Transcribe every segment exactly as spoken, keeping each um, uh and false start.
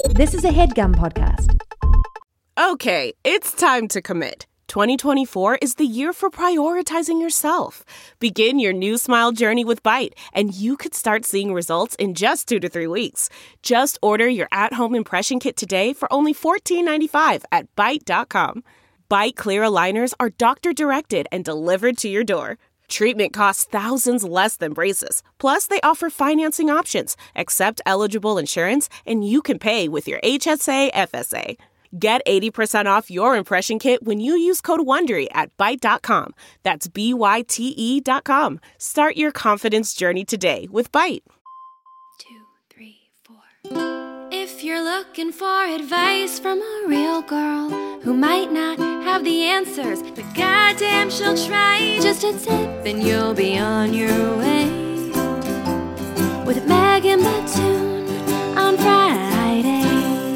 This is a HeadGum podcast. Okay, it's time to commit. twenty twenty-four is the year for prioritizing yourself. Begin your new smile journey with Byte, and you could start seeing results in just two to three weeks. Just order your at-home impression kit today for only fourteen ninety-five at byte dot com. Byte clear aligners are doctor-directed and delivered to your door. Treatment costs thousands less than braces. Plus, they offer financing options, accept eligible insurance, and you can pay with your H S A F S A. Get eighty percent off your impression kit when you use code WONDERY at byte dot com. That's B Y T E dot com. Start your confidence journey today with Byte. Two, three, four. If you're looking for advice from a real girl who might not have the answers, but goddamn she'll try, just a tip and you'll be on your way. With Megan Batoon on Fridays.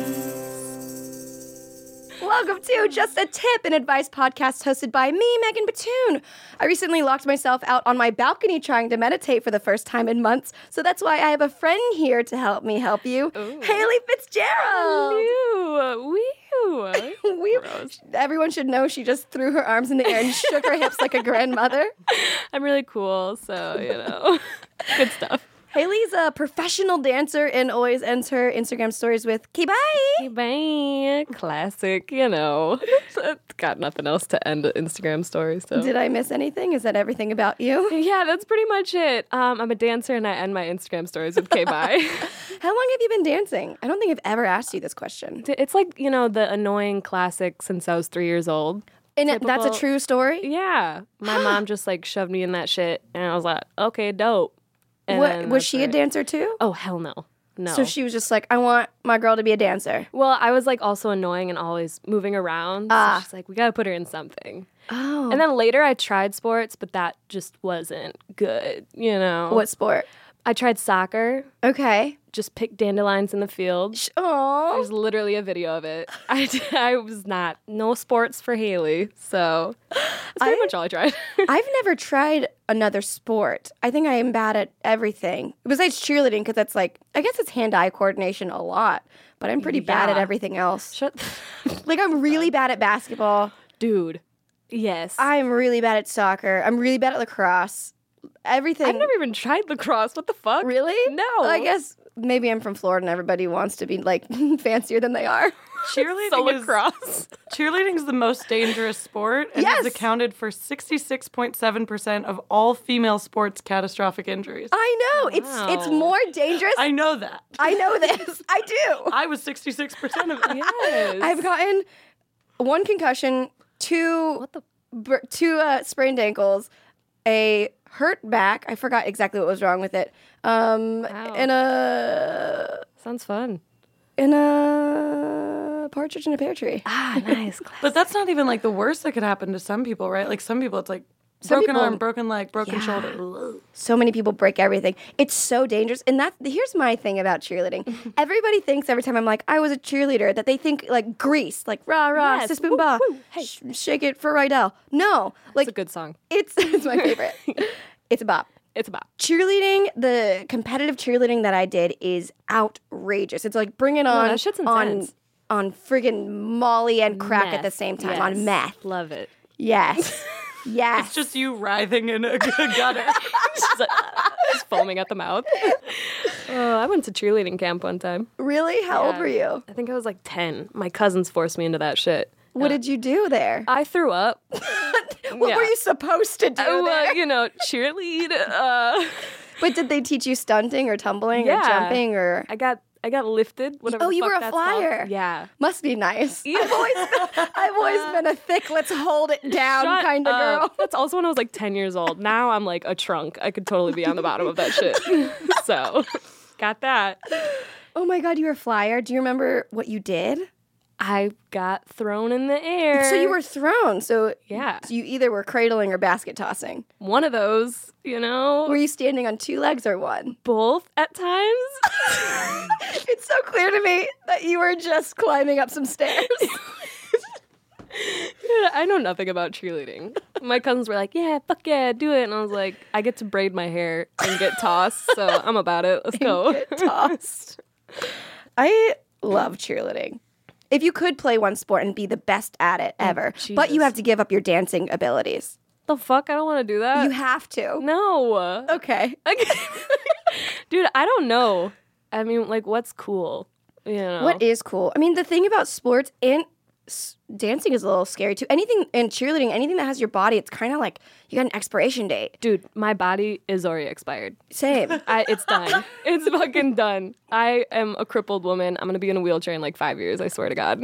Welcome to Just a Tip, an advice podcast hosted by me, Megan Batoon. I recently locked myself out on my balcony trying to meditate for the first time in months, so that's why I have a friend here to help me help you, Ooh. Haley Fitzgerald. Ew, wee. we, everyone should know she just threw her arms in the air and shook her hips like a grandmother. I'm really cool, so, you know, good stuff. Haley's a professional dancer and always ends her Instagram stories with "Okay, bye." Okay, bye. Classic, you know. Got nothing else to end Instagram stories. So. Did I miss anything? Is that everything about you? Yeah, that's pretty much it. Um, I'm a dancer and I end my Instagram stories with "Okay, bye." How long have you been dancing? I don't think I've ever asked you this question. It's like, you know, the annoying classic since I was three years old. And Typical. That's a true story? Yeah. My mom just like shoved me in that shit and I was like, okay, dope. What, was she right. a dancer too? Oh, hell no. No. So she was just like, I want my girl to be a dancer. Well, I was like also annoying and always moving around. Ah. So she's like, we got to put her in something. Oh. And then later I tried sports, but that just wasn't good, you know. What sport? I tried soccer. Okay. Just picked dandelions in the field. Oh. There's literally a video of it. I, I was not, no sports for Haley. So that's pretty I, much all I tried. I've never tried another sport. I think I am bad at everything. Besides cheerleading, because that's like, I guess it's hand-eye coordination a lot. But I'm pretty yeah. bad at everything else. Shut Like, I'm really bad at basketball. Dude. Yes. I'm really bad at soccer. I'm really bad at lacrosse. Everything. I've never even tried lacrosse. What the fuck? Really? No. Well, I guess maybe I'm from Florida and everybody wants to be like fancier than they are. Cheerleading so is lacrosse. Cheerleading is the most dangerous sport and yes. is accounted for sixty-six point seven percent of all female sports catastrophic injuries. I know. Wow. It's it's more dangerous. I know that. I know this. I do. I was sixty-six percent of it. Yes. I've gotten one concussion, two what the br- two uh, sprained ankles, a hurt back. I forgot exactly what was wrong with it. Um, wow. And a sounds fun. In a partridge in a pear tree. Ah, nice. But that's not even like the worst that could happen to some people, right? Like some people, it's like some broken people, arm, broken leg, broken yeah. shoulder. So many people break everything. It's so dangerous. And that here's my thing about cheerleading. Everybody thinks every time I'm like, I was a cheerleader, that they think like Grease, like rah rah, yes. sis boom ba, hey. sh- shake it for Rydell. No, like it's a good song. It's it's my favorite. It's a bop. It's a bop. Cheerleading, the competitive cheerleading that I did is outrageous. It's like bringing on no, that shit's on intense. on friggin' Molly and crack meth. at the same time, yes. on meth. Love it. Yes. Yes. It's just you writhing in a gutter. just, like, just foaming at the mouth. Oh, I went to cheerleading camp one time. Really? How yeah. old were you? I think I was like ten. My cousins forced me into that shit. What uh, did you do there? I threw up. What yeah. were you supposed to do uh, there? You know, cheerlead. Uh, but did they teach you stunting or tumbling yeah. or jumping or? I got I got lifted. Whatever. Oh, the you fuck were a that's flyer. Called. Yeah. Must be nice. Yeah. I've always been, I've always been a thick, let's hold it down Shut kind of up. girl. That's also when I was like ten years old. Now I'm like a trunk. I could totally be on the bottom of that shit. So, got that. Oh my God, you were a flyer. Do you remember what you did? I got thrown in the air. So you were thrown. So yeah. you either were cradling or basket tossing. One of those, you know. Were you standing on two legs or one? Both at times. It's so clear to me that you were just climbing up some stairs. Yeah, I know nothing about cheerleading. My cousins were like, yeah, fuck yeah, do it. And I was like, I get to braid my hair and get tossed, so I'm about it. Let's go. Get tossed. I love cheerleading. If you could play one sport and be the best at it ever, Jesus. but you have to give up your dancing abilities. The fuck? I don't want to do that. You have to. No. Okay. Dude, I don't know. I mean, like, what's cool? You know? What is cool? I mean, the thing about sports and s- dancing is a little scary too. Anything and cheerleading, anything that has your body, it's kind of like you got an expiration date. Dude, my body is already expired. Same. I, it's done. It's fucking done. I am a crippled woman. I'm gonna be in a wheelchair in like five years. I swear to God.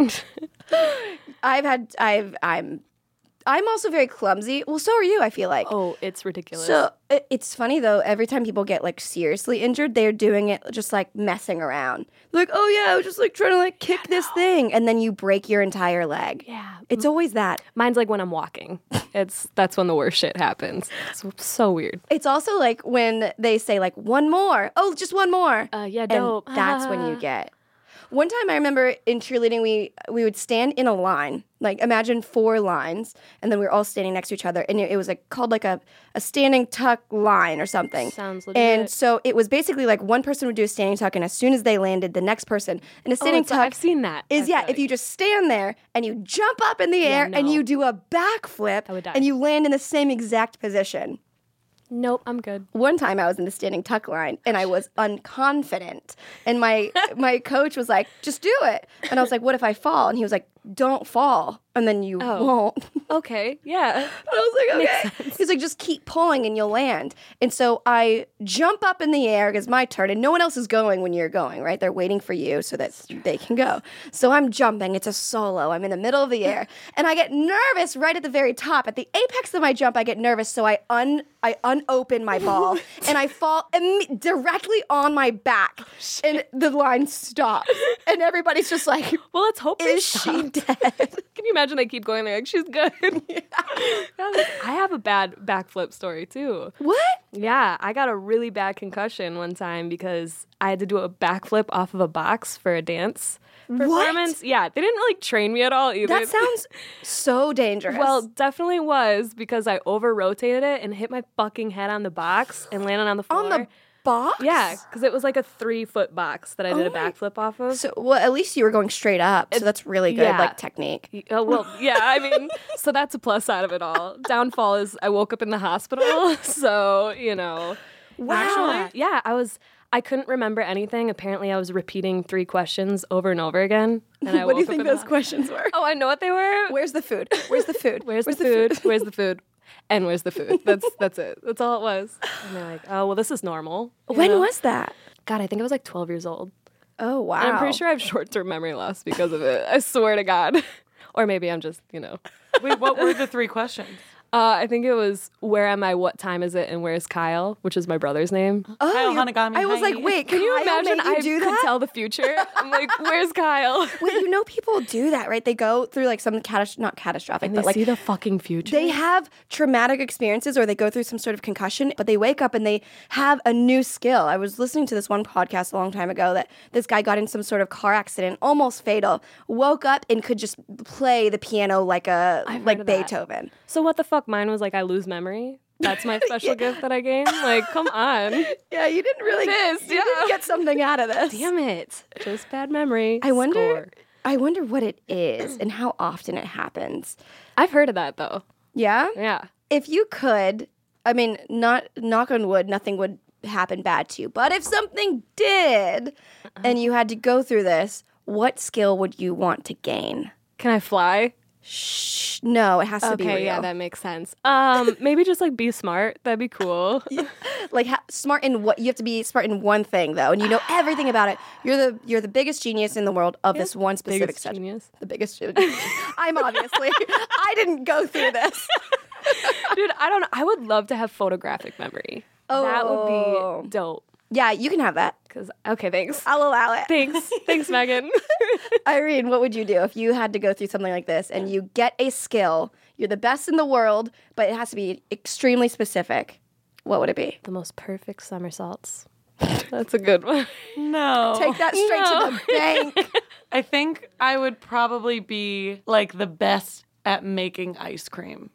I've had. I've. I'm. I'm also very clumsy. Well, so are you. I feel like. Oh, it's ridiculous. So it, it's funny though. Every time people get like seriously injured, they're doing it just like messing around. Like, oh yeah, I was just like trying to like kick this thing, and then you break your entire leg. Yeah. It's always that. Mine's like when I'm walking. It's that's when the worst shit happens. It's so weird. It's also like when they say like one more. Oh, just one more. Uh, yeah, and dope. that's when you get. One time I remember in cheerleading, we we would stand in a line, like imagine four lines, and then we were all standing next to each other, and it, it was like called like a, a standing tuck line or something. Sounds legit. And so it was basically like one person would do a standing tuck, and as soon as they landed, the next person. And a standing Oh, it's- tuck I've seen that. is I yeah, feel if you like. just stand there and you jump up in the air and no. you do a backflip I would die. and you land in the same exact position. Nope, I'm good. One time I was in the standing tuck line and I was unconfident. And my my coach was like, just do it. And I was like, what if I fall? And he was like, don't fall. And then you Oh. won't. Okay, yeah. And I was like, okay. He's like, just keep pulling and you'll land. And so I jump up in the air because my turn, and no one else is going when you're going, right? They're waiting for you so that they can go. So I'm jumping. It's a solo. I'm in the middle of the air. And I get nervous right at the very top. At the apex of my jump, I get nervous. So I un I unopen my ball and I fall imme- directly on my back. And the line stops. And everybody's just like, Well, let's hope they is she stop. dead? Can you imagine they keep going there like she's good? I have a bad backflip story too. What? Yeah, I got a really bad concussion one time because I had to do a backflip off of a box for a dance performance. Yeah, they didn't really train me at all either. That sounds so dangerous. Well, definitely was because I over rotated it and hit my fucking head on the box and landed on the floor. on the box? Yeah, because it was like a three foot box that I did Oh a my- backflip off of. So, well, at least you were going straight up. So that's really good, yeah. like technique. Y- Oh, well, yeah, I mean, so that's a plus side of it all. Downfall is I woke up in the hospital, so, you know. Actually, yeah, I was, I couldn't remember anything. Apparently, I was repeating three questions over and over again. And I What do you woke up think in the those ho- questions were? Oh, I know what they were. Where's the food? Where's the food? Where's, the, food? Where's the food? And where's the food? That's that's it. That's all it was. And they're like, oh, well, this is normal. you When know? was that? God, I think I was like twelve years old. Oh, wow. And I'm pretty sure I have short-term memory loss because of it. I swear to God. Or maybe I'm just, you know. Wait, what were the three questions? Uh, I think it was, where am I, what time is it, and where's Kyle, which is my brother's name. Oh, Kyle you're- Hanagami, I was hi. like, wait, Can you Kyle imagine made you I do could that? tell the future? I'm like, where's Kyle? Wait, you know people do that, right? They go through like some catas- not catastrophic, And they but like see the fucking future. they have traumatic experiences or they go through some sort of concussion, but they wake up and they have a new skill. I was listening to this one podcast a long time ago that this guy got in some sort of car accident, almost fatal, woke up and could just play the piano like a I've like heard of that. Beethoven. So what the fuck? Mine was like, I lose memory. That's my special gift that I gained. Like, come on. Yeah, you didn't really Pissed, you yeah. didn't get something out of this. Damn it. Just bad memory. I wonder Score. I wonder what it is and how often it happens. I've heard of that, though. Yeah? Yeah. If you could, I mean, not knock on wood, nothing would happen bad to you. But if something did and you had to go through this, what skill would you want to gain? Can I fly? Shh, no, it has to be real. Okay, yeah, that makes sense. Um, maybe just like be smart. That'd be cool. Like ha- smart in what you have to be smart in one thing though, and you know everything about it. You're the you're the biggest genius in the world of this one specific Biggest subject. genius. The biggest genius. I'm obviously. I didn't go through this. Dude, I don't know. I would love to have photographic memory. That Oh. would be dope. Yeah, you can have that. Cause okay, thanks. I'll allow it. Thanks. Thanks, Megan. Irene, what would you do if you had to go through something like this and you get a skill? You're the best in the world, but it has to be extremely specific. What would it be? The most perfect somersaults. That's a good one. No. Take that straight No. to the bank. I think I would probably be like the best at making ice cream.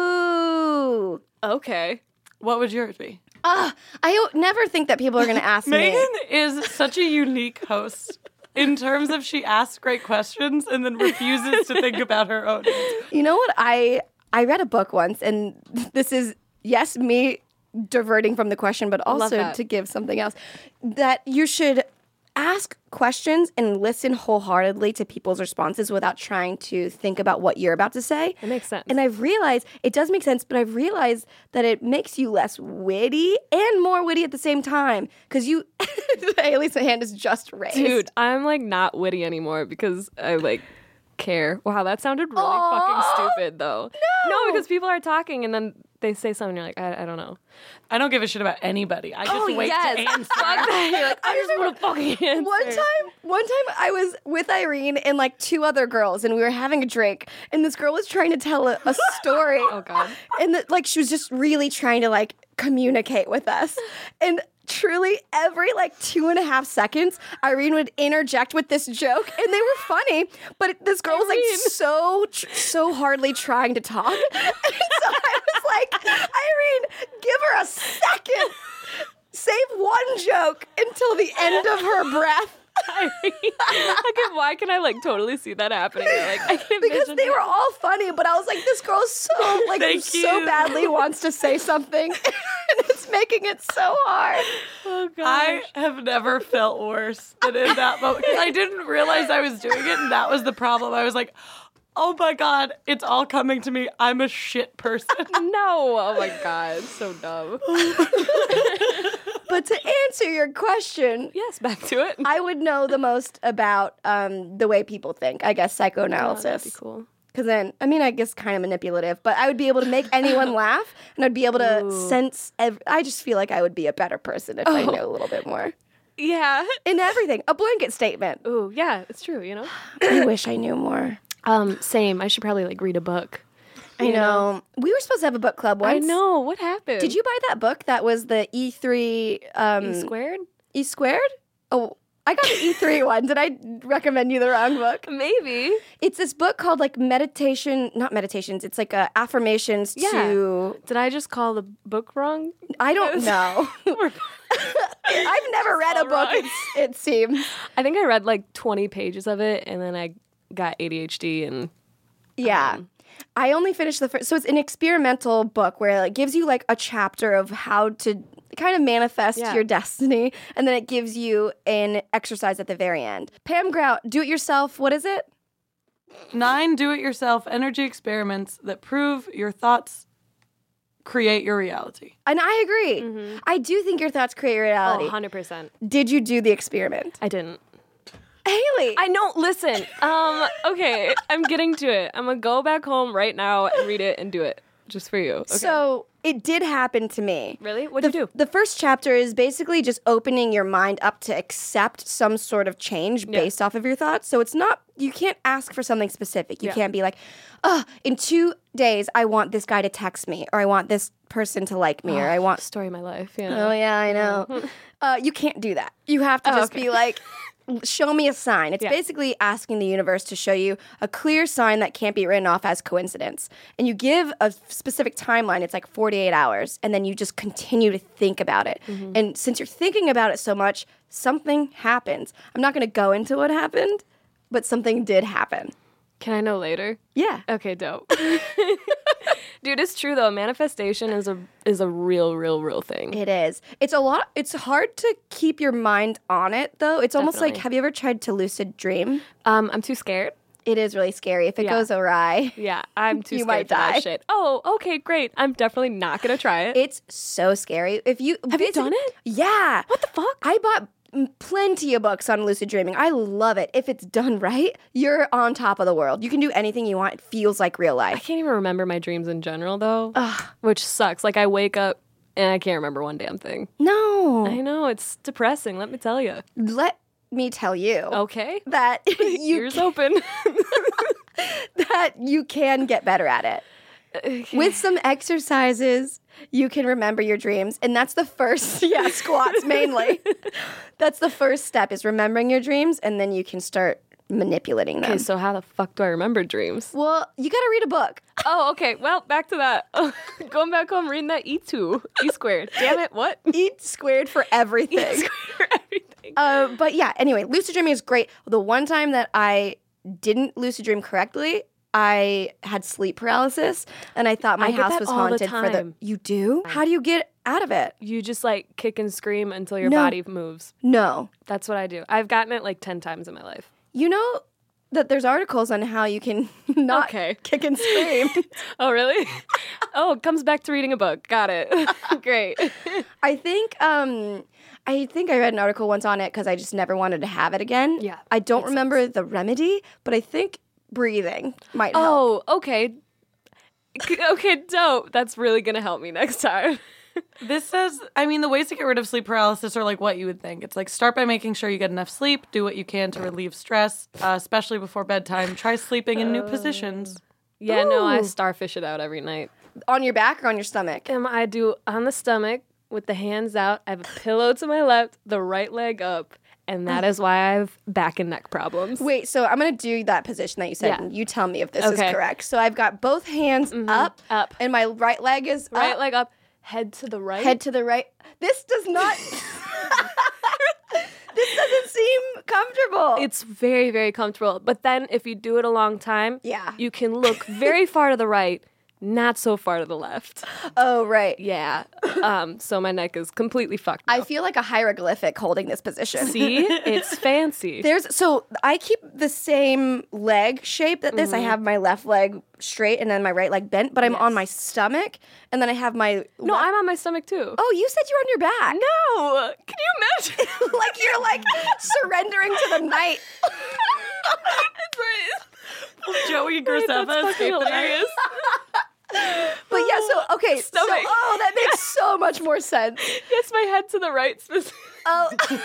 Ooh. Okay. What would yours be? Ah, I don't- never think that people are going to ask me. Megan is such a unique host. in terms of she asks great questions and then refuses to think about her own answer. You know what? I I read a book once, and this is, yes, me diverting from the question, but also that. to give something else, that you should ask questions and listen wholeheartedly to people's responses without trying to think about what you're about to say. It makes sense. And I've realized, it does make sense, but I've realized that it makes you less witty and more witty at the same time. Because you, Haley's hand is just raised. Dude, I'm like not witty anymore because I like care. Wow, that sounded really Aw, fucking stupid though. no. No, because people are talking and then they say something, you're like, I, I don't know. I don't give a shit about anybody. I just Oh, wait yes. to answer. Fuck that. You're like, I just want to fucking answer. One time, one time I was with Irene and like two other girls, and we were having a drink, and this girl was trying to tell a, a story. Oh, God. And the, like she was just really trying to like communicate with us, and truly every like two and a half seconds, Irene would interject with this joke, and they were funny, but it- this girl was like Irene. so tr- so hardly trying to talk, and so I was like, Irene, give her a second. Save one joke until the end of her breath. I can, why can I like totally see that happening? Like, I can Because envision they that. were all funny, but I was like, this girl so like Thank so you. badly wants to say something, and it's making it so hard. Oh, gosh. I have never felt worse than in that moment. 'Cause I didn't realize I was doing it, and that was the problem. I was like, oh my God, it's all coming to me. I'm a shit person. No. Oh, my God. So dumb. But to answer your question, Yes, back to it. I would know the most about um, the way people think. I guess Oh, that'd psychoanalysis. be cool. Because then, I mean, I guess kind of manipulative, but I would be able to make anyone laugh, and I'd be able to Ooh. sense. Ev- I just feel like I would be a better person if I knew a little bit more Yeah. in everything. A blanket statement. Ooh, yeah, it's true, you know? I wish I knew more. Um, same. I should probably like read a book. I know. We were supposed to have a book club once. I know. What happened? Did you buy that book that was the E three um, E squared? E squared? Oh, I got the E three one. Did I recommend you the wrong book? Maybe. It's this book called like meditation, not meditations. It's like uh, affirmations Yeah. to. Did I just call the book wrong? I don't know. I've never read a all book. right. It's, it seems. I think I read like twenty pages of it and then I got A D H D and Yeah. Um, I only finished the first. So it's an experimental book where it gives you like a chapter of how to kind of manifest Yeah. your destiny, and then it gives you an exercise at the very end. Pam Grout, do it yourself. What is it? Nine do-it-yourself energy experiments that prove your thoughts create your reality. And I agree. I do think your thoughts create your oh, reality. one hundred percent. Did you do the experiment? I didn't. Haley. I know. Listen. Um. Okay. I'm getting to it. I'm gonna go back home right now and read it and do it just for you. Okay. So it did happen to me. really, what'd The, you do? the first chapter is basically just opening your mind up to accept some sort of change Yeah. based off of your thoughts. So it's not, you can't ask for something specific. You Yeah. can't be like, oh, in two days, I want this guy to text me, or I want this person to like me, or I want. Story of my life. Yeah. Oh, yeah, I know. uh, you can't do that. You have to Oh, just okay. be like, show me a sign. It's Yeah. basically asking the universe to show you a clear sign that can't be written off as coincidence. And you give a specific timeline, it's like forty-eight hours, and then you just continue to think about it. Mm-hmm. And since you're thinking about it so much, something happens. I'm not going to go into what happened, but something did happen. Can I know later? Yeah. Okay, dope. Dude, it's true though. Manifestation is a is a real, real, real thing. It is. It's a lot. It's hard to keep your mind on it, though. It's almost like, Definitely. have you ever tried to lucid dream? Um, I'm too scared. It is really scary. If it Yeah. goes awry, Yeah, I'm too You scared might for that die. shit. Oh, okay, great. I'm definitely not gonna try it. it's so scary. If you Have you basi- done it? Yeah. What the fuck? I bought mm, plenty of books on lucid dreaming. I love it. If it's done right, you're on top of the world. You can do anything you want. It feels like real I life. can't even remember my dreams in general though, which sucks. Like I wake up and I can't remember one damn thing. No. I know it's depressing. Let me tell you. Let me tell you Okay, that you ears open. that you can get better at it. With some exercises, you can remember your dreams. And that's the first, yeah, squats mainly. That's the first step is remembering your dreams, and then you can start manipulating them. Okay, so how the fuck do I remember dreams? Well, you got to read a book. Oh, okay. Well, back to that. Going back home, reading that E two, E squared. Damn it, what? E squared for everything. E squared, everything. Uh, but yeah, anyway, lucid dreaming is great. The one time that I didn't lucid dream correctly, I had sleep paralysis, and I thought my I get house that was all the haunted for the. time. You do? How do you get out of it? You just like kick and scream until your No. body moves. No. That's what I do. I've gotten it like ten times in my life. You know that there's articles on how you can not Okay. kick and scream. Oh, really? Oh, it comes back to reading a book. Got it. Great. I think um I think I read an article once on it because I just never wanted to have it again. Yeah, I don't makes remember the remedy, but I think breathing might help. Oh, okay. C- Okay, dope. That's really going to help me next time. This says, I mean, the ways to get rid of sleep paralysis are like what you would think. It's like start by making sure you get enough sleep, do what you can to relieve stress, uh, especially before bedtime. Try sleeping in new positions. Yeah, no, I Ooh. starfish it out every night. On your back or on your stomach? Um, I do on the stomach with the hands out. I have a pillow to my left, the right leg up, and that is why I have back and neck problems. Wait, so I'm going to do that position that you said, Yeah. and you tell me if this Okay. is correct. So I've got both hands up, Up. and my right leg is Right up, leg up, head to the right. head to the right. This does not... This doesn't seem comfortable. It's very, very comfortable. But then if you do it a long time, Yeah. you can look very far to the right, not so far to the left. Oh, right. Yeah. Um, so my neck is completely fucked I up. feel like a hieroglyphic holding this position. See? It's fancy. There's so I keep the same leg shape that this. I have my left leg straight and then my right leg bent, but I'm on my stomach, and then I have my no, left- I'm on my stomach too. Oh, you said you're on your back. No! Can you imagine? Like you're like surrendering to the night. Joey That's Graceffa fucking escaped the night. hilarious. But yeah, so okay, so Stomach. oh, that makes so much more sense. Yes, my head to the right. specifically. Oh. The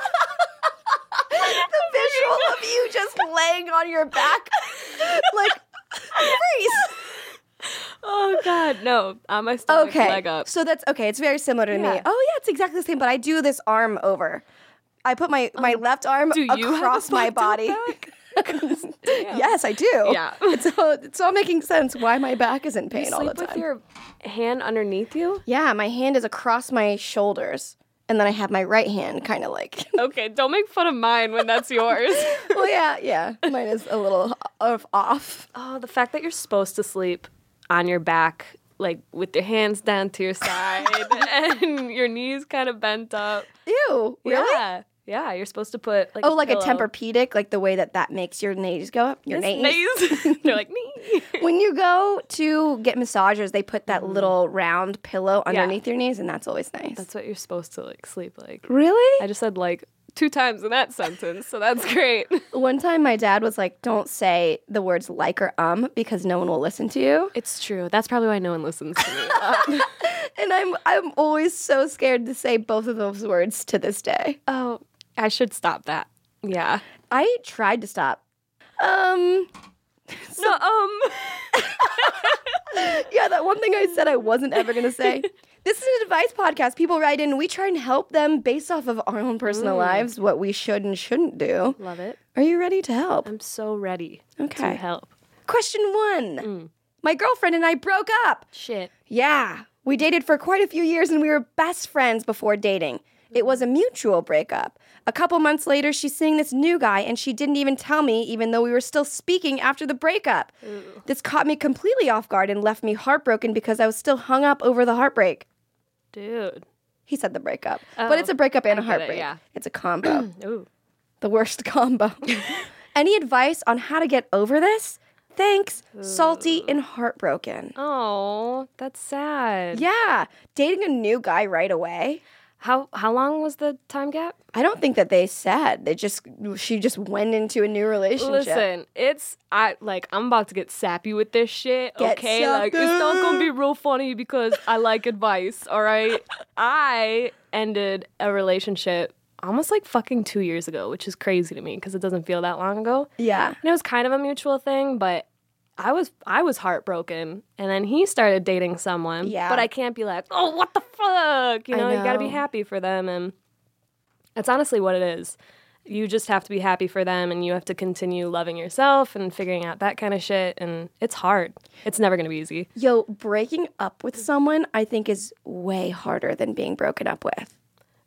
visual of you just laying on your back, like freeze. Oh, God. No, on my stomach, Okay, leg up. so that's okay. It's very similar to me. Yeah. Oh yeah, it's exactly the same. But I do this arm over. I put my my left arm Do you have a across my fucked up body. back? Yes, I do. Yeah. It's all, it's all making sense why my back is in pain You all the sleep with time. your hand underneath you? Yeah, my hand is across my shoulders, and then I have my right hand kind of like. Okay, don't make fun of mine when that's yours. Well, yeah, yeah. Mine is a little of off. Oh, the fact that you're supposed to sleep on your back, like with your hands down to your side and your knees kind of bent up. Ew. Really? Yeah. Yeah, you're supposed to put like Oh, like a pillow. Tempur-Pedic, like the way that that makes your knees go up. Your It's knees. knees. They're like knee. When you go to get massages, they put that little round pillow underneath your knees, and that's always nice. That's what you're supposed to like sleep like. Really? I just said like two times in that sentence, so that's great. One time my dad was like, don't say the words like or um because no one will listen to you. It's true. That's probably why no one listens to me. Um, And I'm I'm always so scared to say both of those words to this day. oh, I should stop that. Yeah. I tried to stop. Um No, um. yeah, that one thing I said I wasn't ever going to say. This is an advice podcast. People write in, we try and help them based off of our own personal lives, what we should and shouldn't do. Love it. Are you ready to help? I'm so ready Okay. to help. Question one. My girlfriend and I broke up. Shit. Yeah. We dated for quite a few years and we were best friends before dating. It was a mutual breakup. A couple months later, she's seeing this new guy and she didn't even tell me, even though we were still speaking after the breakup. This caught me completely off guard and left me heartbroken because I was still hung up over the heartbreak. Dude. He said the breakup. Oh, but it's a breakup and I a get it, heartbreak. yeah. It's a combo. Ooh. The worst combo. Any advice on how to get over this? Thanks. Salty and heartbroken. Oh, that's sad. Yeah. Dating a new guy right away. How how long was the time gap? I don't think that they said. They just she just went into a new relationship. Listen, it's I like I'm about to get sappy with this shit. Get okay, like it's not gonna be real funny because I like advice. All right, I ended a relationship almost like fucking two years ago, which is crazy to me because it doesn't feel that long ago. Yeah. And it was kind of a mutual thing, but I was I was heartbroken, and then he started dating someone. Yeah. But I can't be like, oh, what the fuck? You I know, you got to be know. happy for them, and that's honestly what it is. You just have to be happy for them, and you have to continue loving yourself and figuring out that kind of shit. And it's hard. It's never gonna be easy. Yo, breaking up with someone I think is way harder than being broken up with. It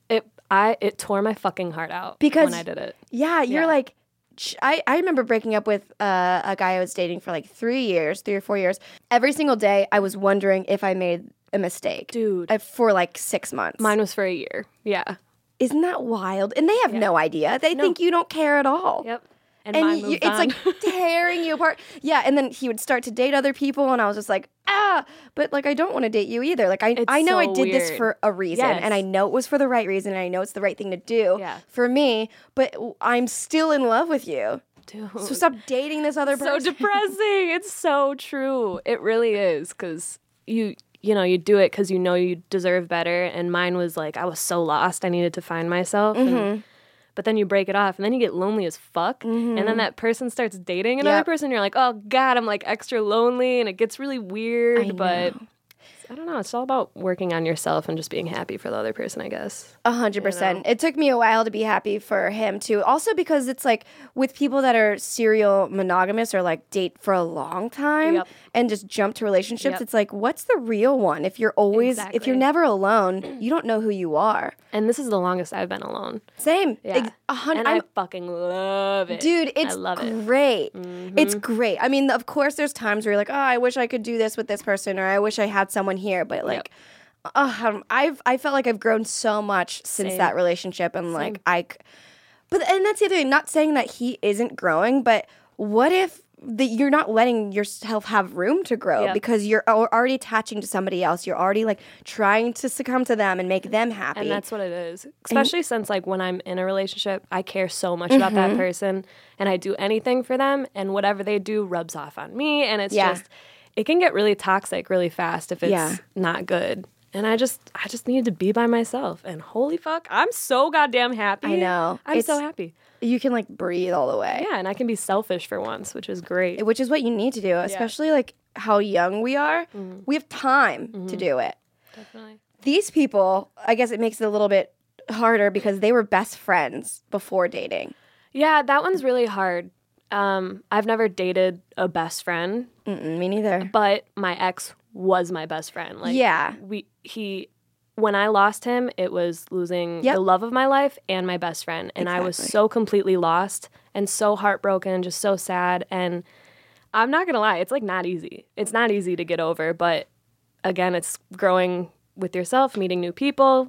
I it tore my fucking heart out Because- when I did it. Yeah, you're Yeah. like, sh- I, I remember breaking up with uh, a guy I was dating for like three years, three or four years. Every single day, I was wondering if I made a mistake. Dude. Uh, for like six months. Mine was for a year. Yeah. Isn't that wild? And they have no idea. They think you don't care at all. Yep. And, And mine you, moved it's on. like tearing you apart. Yeah, and then he would start to date other people, and I was just like, ah, but like I don't want to date you either. Like I, It's I know I so did this weird. for a reason, Yes. and I know it was for the right reason, and I know it's the right thing to do Yeah. for me. But I'm still in love with you, Dude. so stop dating this other so person. depressing. It's so true. It really is because you you know you do it because you know you deserve better. And mine was like I was so lost. I needed to find myself. Mm-hmm. And, but then you break it off, and then you get lonely as fuck. And then that person starts dating another Yep. person. You're like, oh god, I'm like extra lonely, and it gets really weird. I but know. I don't know. It's all about working on yourself and just being happy for the other person, I guess. A hundred percent. It took me a while to be happy for him too. Also because it's like with people that are serial monogamous or like date for a long time Yep. and just jump to relationships, Yep. it's like, what's the real one? If you're always, if Exactly. you're never alone, you don't know who you are. And this is the longest I've been alone. Same. Yeah. Ex- a hundred. And I I'm- fucking love it. Dude, it's I love it. great. It's great. I mean, of course, there's times where you're like, oh, I wish I could do this with this person, or I wish I had someone here. But like, uh, um, I've I felt like I've grown so much since Same. that relationship, and like I, c- but and that's the other thing. Not saying that he isn't growing, but what if that you're not letting yourself have room to grow Yep. because you're al- already attaching to somebody else. You're already like trying to succumb to them and make them happy. And that's what it is. Especially since like when I'm in a relationship, I care so much about Mm-hmm. that person and I do anything for them and whatever they do rubs off on me and it's Yeah. just it can get really toxic really fast if it's Yeah. not good. And I just I just need to be by myself and holy fuck, I'm so goddamn happy. I know. I'm so It's- happy. you can like breathe all the way. Yeah, and I can be selfish for once, which is great. Which is what you need to do, especially like how young we are. We have time to do it. Definitely. These people, I guess it makes it a little bit harder because they were best friends before dating. Yeah, that one's really hard. Um, I've never dated a best friend, Mm-mm, me neither. but my ex was my best friend. Like, Yeah. we he when I lost him, it was losing Yep. the love of my life and my best friend, and I was Exactly. so completely lost and so heartbroken, just so sad. And I'm not gonna lie, it's like not easy. It's not easy to get over, but again, it's growing with yourself, meeting new people.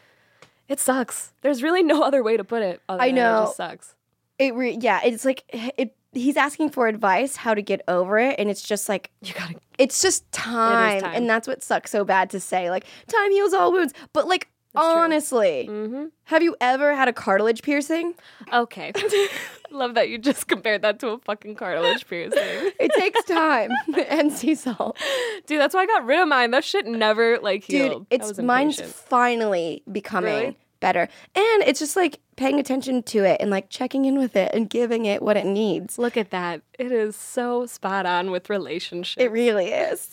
It sucks. There's really no other way to put it. Other I than It know. just sucks. It re- yeah, it's like it. He's asking for advice how to get over it, and it's just like You gotta. it's just time, time. and that's what sucks so bad to say. Like time heals all wounds, but like true. honestly, Mm-hmm. have you ever had a cartilage piercing? Okay. Love that you just compared that to a fucking cartilage piercing. It takes time and sea salt. Dude, that's why I got rid of mine. That shit never like healed. Dude, I it's was mine's impatient. finally becoming Really? better. And it's just like paying attention to it and like checking in with it and giving it what it needs. Look at that. It is so spot on with relationships. It really is.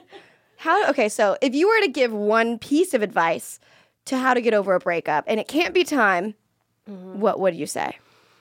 How okay, so if you were to give one piece of advice to how to get over a breakup and it can't be time, Mm-hmm. what would you say?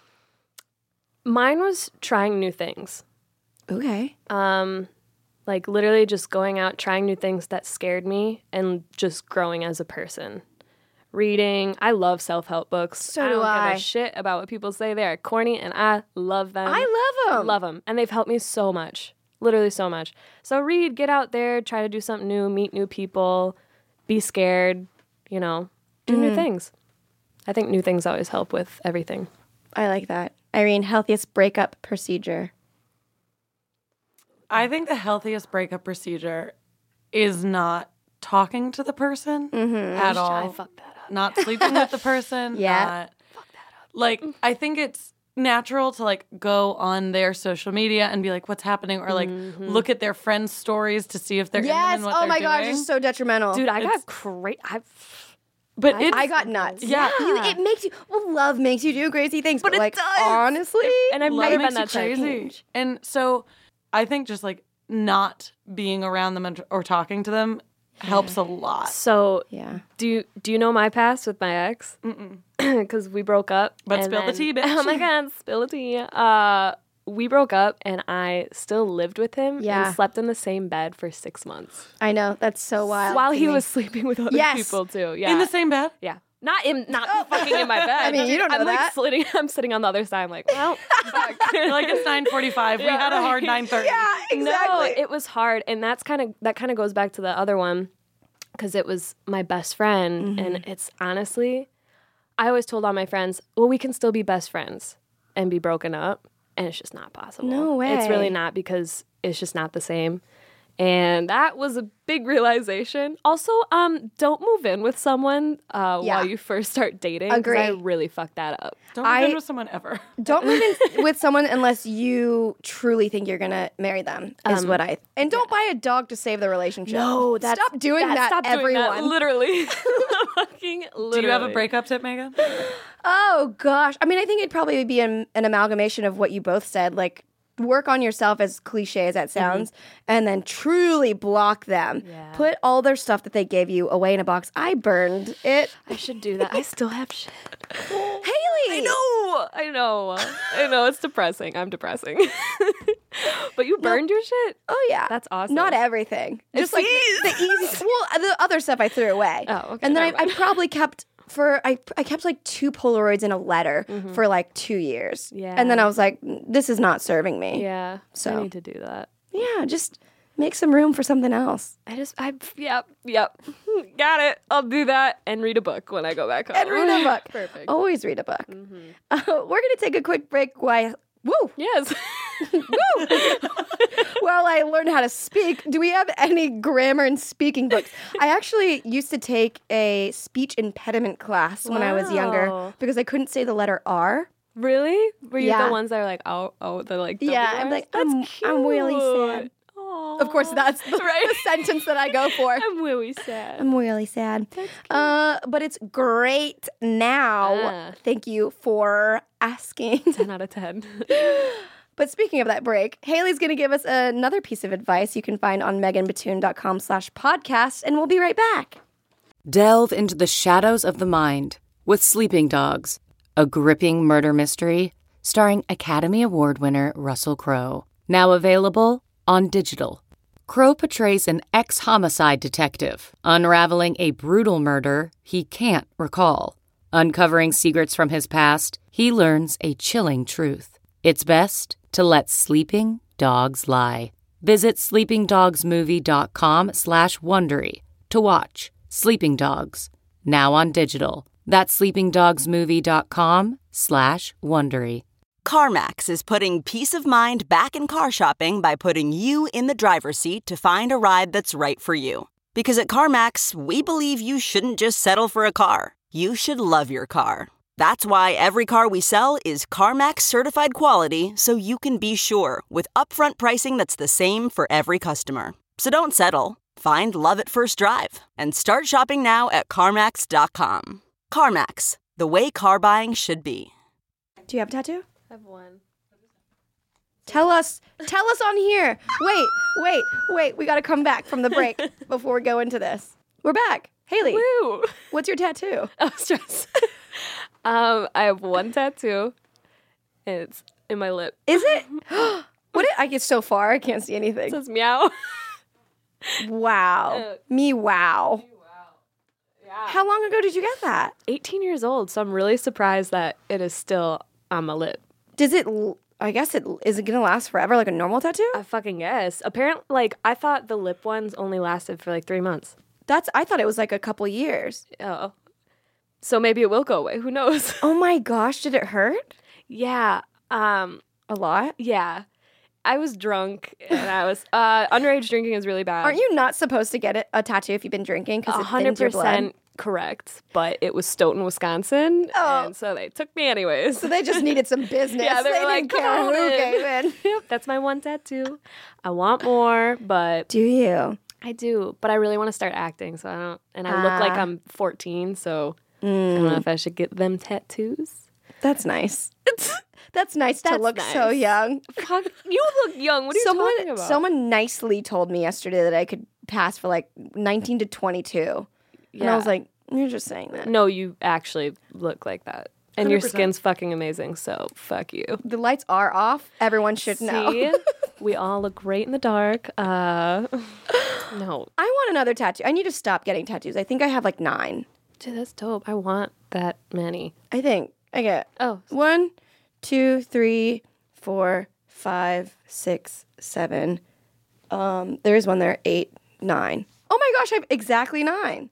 Mine was trying new things. Okay. Um, like literally just going out, trying new things that scared me and just growing as a person. Reading. I love self-help books. So I do don't I. give a shit about what people say. They are corny and I love them. I love them. Love them. And they've helped me so much. Literally so much. So read, get out there, try to do something new, meet new people, be scared, you know, do Mm-hmm. new things. I think new things always help with everything. I like that. Irene, healthiest breakup procedure. I think the healthiest breakup procedure is not talking to the person at all. I fucked that up. Not sleeping with the person. Yeah. Not, like, I think it's natural to like go on their social media and be like, what's happening? Or like look at their friends' stories to see if they're in them Yes. and what Oh they're my gosh, doing. it's so detrimental. Dude, I It's- got crazy. I But it's, I got nuts. Yeah. You, it makes you, well, love makes you do crazy things. But, But it like, does. honestly, and I've love never makes been you that crazy. crazy. And so I think just like not being around them and- or talking to them helps a lot. So, yeah. do you do you know my past with my ex? Because we broke up. But and spill the then- tea, bitch. Oh my god, spill the tea. Uh, we broke up, and I still lived with him. Yeah. and slept in the same bed for six months I know. That's so wild. while to he me. was sleeping with other Yes. people too. Yeah, In the same bed? yeah. Not in, not fucking in my bed. I mean, you don't know I'm that. like sitting, I'm sitting on the other side. I'm like, well, fuck. like it's nine forty-five. We Yeah, had a hard right. nine thirty. Yeah, exactly. No, it was hard, and that's kind of that kind of goes back to the other one because it was my best friend, Mm-hmm. and it's honestly, I always told all my friends, well, we can still be best friends and be broken up, and it's just not possible. No It's way. really not because it's just not the same. And that was a big realization. Also, um, don't move in with someone uh, Yeah. while you first start dating. 'cause Agree. I really fucked that up. Don't move I- in with someone ever. Don't move in with someone unless you truly think you're gonna marry them. Is what I and don't buy a dog to save the relationship. No, that's stop doing that, Stop doing that, everyone. literally. Fucking literally. Do you have a breakup tip, Megan? Oh gosh, I mean, I think it'd probably be an, an amalgamation of what you both said. Like, work on yourself, as cliche as that sounds, and then truly block them. Yeah. Put all their stuff that they gave you away in a box. I burned it. I should do that. I still have shit. Haley, I know. I know. I know. It's depressing. I'm depressing. But you burned your shit? Oh yeah, That's awesome. Not everything, just like See? the easy. Well, the other stuff I threw away. Oh, okay, And then I, never I mind. probably kept for I I kept like two Polaroids in a letter for like two years. Yeah. And then I was like, this is not serving me. Yeah. So. I need to do that. Yeah, just make some room for something else. I just, I, yep, yep. Got it. I'll do that and read a book when I go back home. And read a book. Perfect. Always read a book. Uh, we're going to take a quick break while, woo, Yes. while I learn how to speak. Do we have any grammar and speaking books? I actually used to take a speech impediment class when I was younger Wow. because I couldn't say the letter R. Really? Were you Yeah. the ones that are like, oh, oh, the like, double Yeah, I'm R's? like, That's I'm- I'm really sad. cute. Aw. Of course, that's the, Right. the sentence that I go for. I'm really sad. I'm really sad. Uh, but it's great now. Ah. Thank you for asking. ten out of ten. But speaking of that break, Haley's going to give us another piece of advice you can find on meganbatoon.com slash podcast, and we'll be right back. Delve into the shadows of the mind with Sleeping Dogs, a gripping murder mystery starring Academy Award winner Russell Crowe. Now available on digital. Crowe portrays an ex-homicide detective unraveling a brutal murder he can't recall. Uncovering secrets from his past, he learns a chilling truth. It's best to let sleeping dogs lie. Visit sleepingdogsmovie.com slash Wondery to watch Sleeping Dogs, now on digital. That's sleepingdogsmovie.com slash Wondery. CarMax is putting peace of mind back in car shopping by putting you in the driver's seat to find a ride that's right for you. Because at CarMax, we believe you shouldn't just settle for a car. You should love your car. That's why every car we sell is CarMax certified quality, so you can be sure with upfront pricing that's the same for every customer. So don't settle. Find love at first drive and start shopping now at CarMax dot com. CarMax, the way car buying should be. Do you have a tattoo? I have one. Tell us. Tell us on here. Wait, wait, wait. We got to come back from the break before we go into this. We're back. Haley, Woo! what's your tattoo? Oh, stress. um, I have one tattoo. And it's in my lip. Is it? What? It, I get so far. I can't see anything. It says meow. Wow. Uh, Me wow. Yeah. How long ago did you get that? eighteen years old, so I'm really surprised that it is still on my lip. Does it, l- I guess it, is it going to last forever like a normal tattoo? I fucking guess. Apparently, like, I thought the lip ones only lasted for like three months. That's, I thought it was like a couple years. Oh. So maybe it will go away. Who knows? Oh my gosh, did it hurt? yeah. Um, A lot? yeah. I was drunk and I was, uh, underage drinking is really bad. Aren't you not supposed to get it, a tattoo if you've been drinking because A it hundred thins your blood? percent correct, but it was Stoughton, Wisconsin, Oh. and so they took me anyways. So they just needed some business. Yeah, they were didn't like, "Come care on who in." came in. Yep, that's my one tattoo. I want more, but Do you? I do. But I really want to start acting, so I don't. And I look like Ah. I'm fourteen, so I don't know if I should get them tattoos. That's nice. That's nice to That's look so nice. young. Fuck, you look young. What are you someone, talking about? someone nicely told me yesterday that I could pass for like nineteen to twenty-two. And I Yeah. was like, you're just saying that. No, you actually look like that, and one hundred your percent. skin's fucking amazing. So fuck you. The lights are off. Everyone should know. See, we all look great in the dark. Uh, no, I want another tattoo. I need to stop getting tattoos. I think I have like nine. Dude, that's dope. I want that many. I think I get Oh. one, two, three, four, five, six, seven. Um, there is one there. Eight, nine. Oh my gosh, I have exactly nine.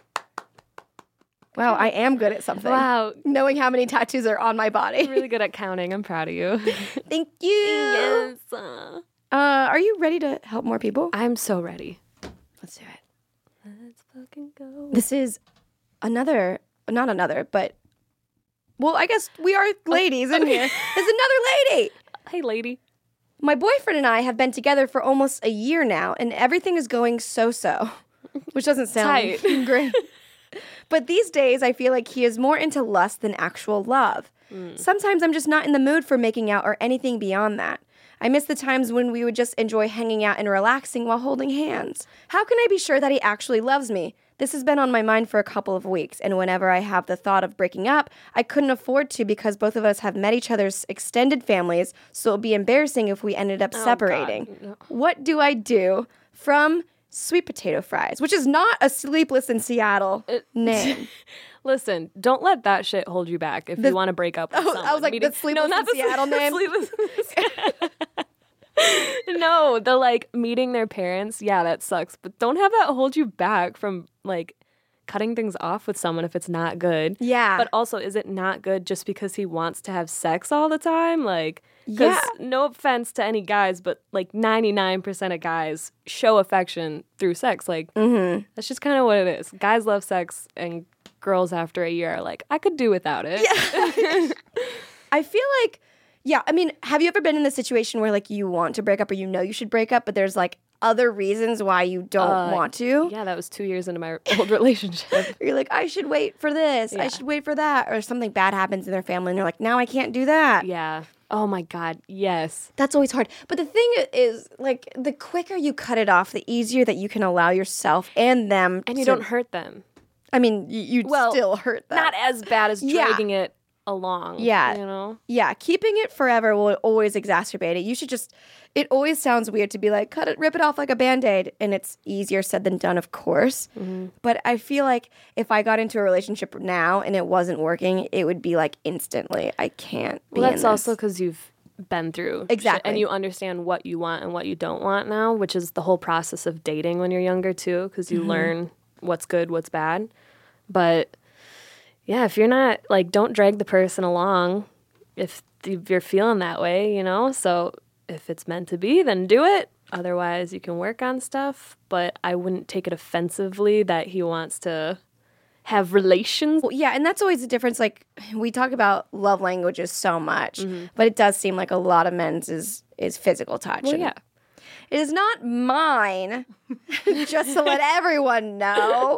Wow, I am good at something. Wow. Knowing how many tattoos are on my body. Really good at counting. I'm proud of you. Thank you. Yes. Uh, Uh, are you ready to help more people? I'm so ready. Let's do it. Let's fucking go. This is another, not another, but, well, I guess we are ladies in here. There's another lady. Hey, lady. My boyfriend and I have been together for almost a year now, and everything is going so-so, which doesn't sound Tight. great. But these days, I feel like he is more into lust than actual love. Mm. Sometimes I'm just not in the mood for making out or anything beyond that. I miss the times when we would just enjoy hanging out and relaxing while holding hands. How can I be sure that he actually loves me? This has been on my mind for a couple of weeks, and whenever I have the thought of breaking up, I couldn't afford to because both of us have met each other's extended families, so it would be embarrassing if we ended up Oh, separating. God. No. What do I do? From Sweet Potato Fries, which is not a Sleepless in Seattle name. Listen, don't let that shit hold you back if The- you want to break up with Oh, I someone. was like, Meaning- the Sleepless in the Seattle name? Sleepless No, the like meeting their parents, yeah, that sucks. But don't have that hold you back from like cutting things off with someone if it's not good. Yeah. But also, is it not good just because he wants to have sex all the time? Like, because Yeah. no offense to any guys, but like ninety-nine percent of guys show affection through sex. Like, Mm-hmm. that's just kind of what it is. Guys love sex, and girls after a year are like, I could do without it. I feel like, yeah, I mean, have you ever been in the situation where like you want to break up or you know you should break up, but there's like other reasons why you don't Uh, want to? Yeah, that was two years into my old relationship. You're like, I should wait for this. I Yeah. should wait for that. Or something bad happens in their family and they're like, now I can't do that. Yeah. Oh my God. Yes. That's always hard. But the thing is, like, the quicker you cut it off, the easier that you can allow yourself and them And you to- don't hurt them. I mean, y- you'd Well, still hurt them. Not as bad as Yeah. dragging it along. Yeah. You know? Yeah, keeping it forever will always exacerbate it. You should just, it always sounds weird to be like, cut it, rip it off like a Band-Aid. And it's easier said than done, of course. Mm-hmm. But I feel like if I got into a relationship now and it wasn't working, it would be like instantly, I can't be Well, in that's this. also because you've been through shit, Exactly. and you understand what you want and what you don't want now, which is the whole process of dating when you're younger too, because you Mm-hmm. learn what's good, what's bad. But yeah, if you're not like, don't drag the person along if if you're feeling that way, you know. So if it's meant to be, then do it. Otherwise, you can work on stuff. But I wouldn't take it offensively that he wants to have relations. Well, yeah, and that's always the difference. Like, we talk about love languages so much, Mm-hmm. but it does seem like a lot of men's is, is physical touch. Well, And yeah. It is not mine, just to let everyone know.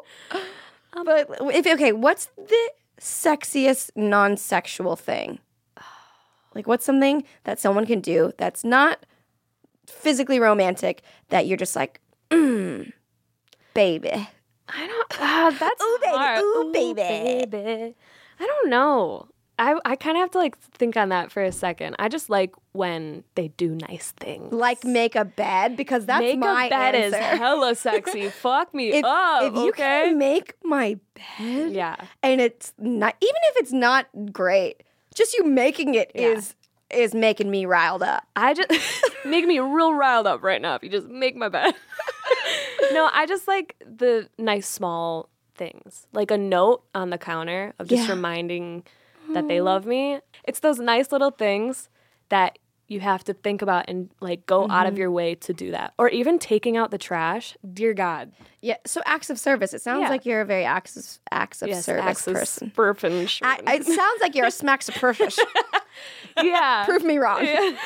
But if okay, what's the sexiest non-sexual thing? Like, what's something that someone can do that's not physically romantic that you're just like, mm, baby. I don't. Ah, that's Ooh, baby. hard. Ooh, baby. baby. I don't know. I I kind of have to like think on that for a second. I just like when they do nice things. Like make a bed, because that's Make my a bed answer. is hella sexy. Fuck me if, up. if you okay. can make my bed, Yeah. and it's not, even if it's not great, just you making it Yeah. is is making me riled up. I just make me real riled up right now if you just make my bed. No, I just like the nice small things, like a note on the counter of just Yeah. reminding that they love me. It's those nice little things that you have to think about and like go out of your way to do that. Or even taking out the trash. Dear God. Yeah. So acts of service. It sounds Yeah. like you're a very acts of, acts of Yes, service access person. burping. I, it sounds like you're a smacks of person. Yeah. Prove me wrong. Yeah.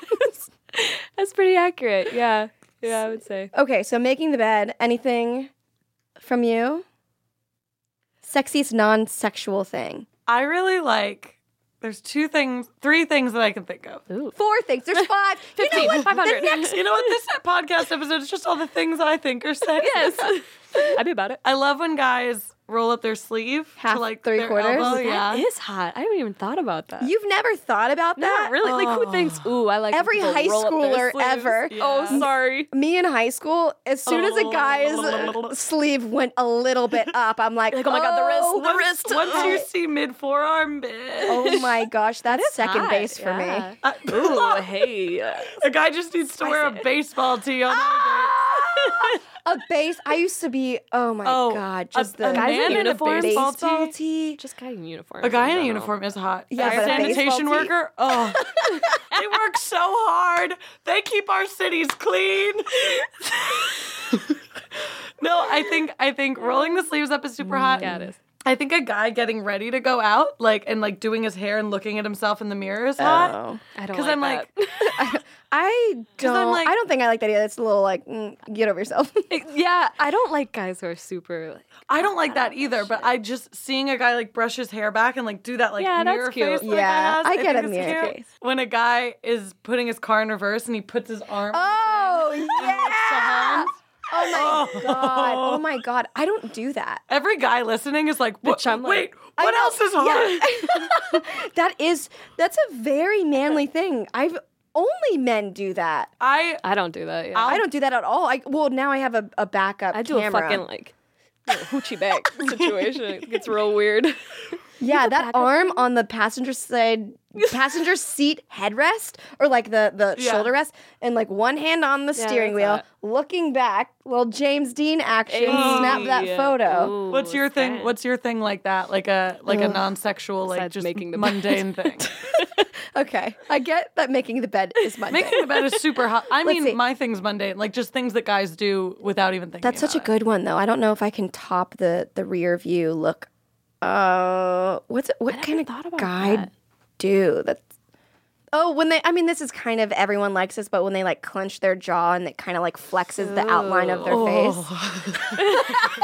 That's pretty accurate. Yeah. Yeah, I would say. Okay, so making the bed. Anything from you? Sexiest non-sexual thing. I really like, there's two things, three things that I can think of. Ooh. Four things. There's five. You know what? five hundred. The next You know what? This podcast episode is just all the things I think are sexy. Yes. I'd be about it. I love when guys roll up their sleeve Half, to like three their quarters? elbow, That yeah. That is hot. I haven't even thought about that. You've never thought about that? Not really. Like, who thinks, ooh, I like when Every people high roll up their schooler sleeves. ever. Oh, sorry. Me in high school, as soon as a guy's sleeve went a little bit up, I'm like, Like, oh my God, the wrist, oh, the wrist. Once you see mid forearm, bitch. Oh my gosh, that's second Hot, base for yeah. me. Uh, Ooh, hey. uh, a guy just needs to wear a baseball tee on their A base. I used to be. Oh my Oh, god, a- just a the man in a uniform baseball baseball tee? tee. Just guy in uniform. A guy in a uniform is hot. Yeah, a but a sanitation baseball tee? worker. Oh, they work so hard. They keep our cities clean. No, I think I think rolling the sleeves up is super hot. Yeah, it is. I think a guy getting ready to go out, like and like doing his hair and looking at himself in the mirror is hot. Oh. I don't Because like I'm like, that. I don't. I'm like- I don't think I like that either. It's a little like mm, get over yourself. yeah, I don't like guys who are super, like, I don't like that either. But I just seeing a guy like brush his hair back and like do that like Yeah, that's mirror cute. face. that a guy Yeah, has, I get think a it's mirror cute. face. When a guy is putting his car in reverse and he puts his arm. Oh on the thing and looks yeah. behind. Oh my god. Oh my god. I don't do that. Every guy listening is like, what, Bitch, I'm like- wait, what know, else is hard? That is. That's a very manly thing. I've only men do that. I I don't do that. Yeah. I don't do that at all. I well now I have a, a backup. I do camera. a fucking like you know, hoochie bag situation. It gets real weird. Yeah, that arm on the passenger side, passenger seat headrest, or like the, the Yeah. shoulder rest, and like one hand on the Yeah, steering that's wheel, hot. looking back, little James Dean action, Hey. snap that photo. Ooh, What's your thing? snap. What's your thing like that? Like a like a non-sexual, like Besides just making the mundane thing. Okay, I get that making the bed is Monday. Making the bed is super hot. I Let's mean, see. my thing's mundane, like just things that guys do without even thinking. That's such a about good one, though. I don't know if I can top the the rear view look. Uh, what's it? What never kind of thought about guy that. do that's? Oh, when they, I mean, this is kind of everyone likes this, but when they like clench their jaw and it kind of like flexes the outline of their face.